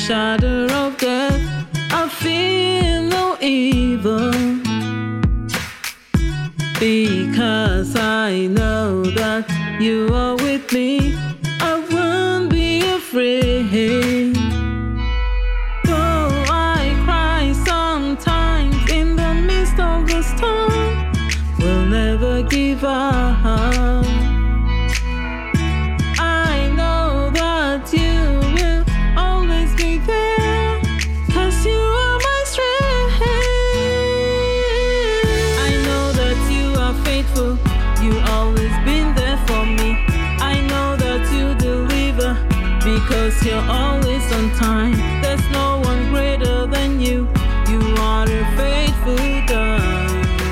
shadow of death, I fear no evil, because I know that you are with me. I won't be afraid. Though I cry sometimes in the midst of the storm, we'll never give up. I know that you will always be there, 'cause you are my strength. I know that you are faithful, you always been there for me. I know that you deliver, because you're always on time. There's no one greater than you. You are a faithful God.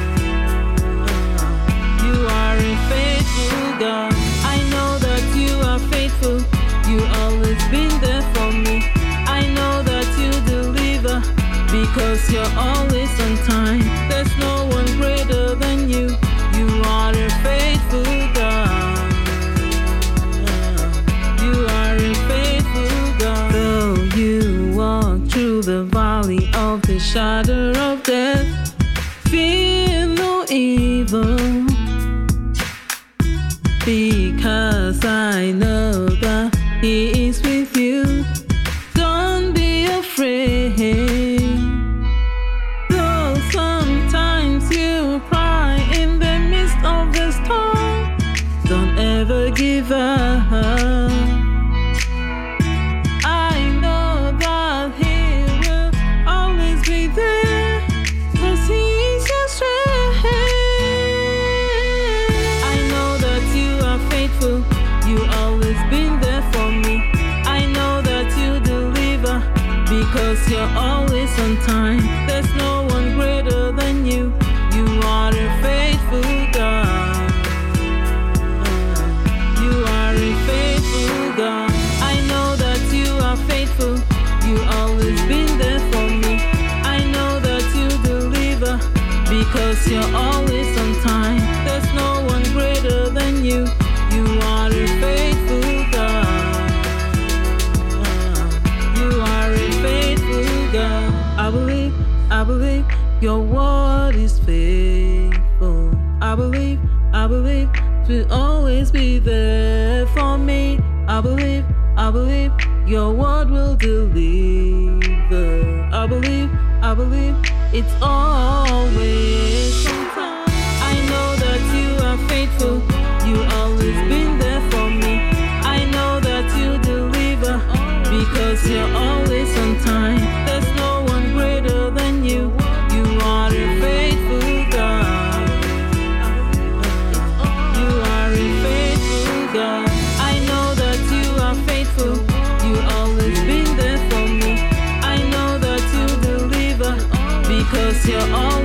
You are a faithful God. I know that you are faithful, you always been there for me. I know that you deliver, because you're always on time. There's no one greater than you. You are a faithful God. You are a faithful God. Though you walk through the valley of the shadow of death, fear no evil, because I know that He is with you. Don't be afraid. Though sometimes you cry in the midst of the storm, don't ever give up. I know that He will always be there, 'cause He is your strength. I know that you are faithful, you always been there for me. I know that you deliver, because you're always on time. There's no one greater than you. You are a faithful God. You are a faithful God. I know that you are faithful, you always been there for me. I know that you deliver, because you're always on time. There's no one greater than you. You are a faithful God. You are a faithful God. I believe your word is faithful. I believe will always be there for me. I believe your word will deliver. I believe it's always on time. I know that you are faithful, you always been there for me. I know that you deliver, because you're always on time. There's no one greater than you. You are a faithful God. You are a faithful God. I know that you are faithful, you always been there for me. I know that you deliver, because you're always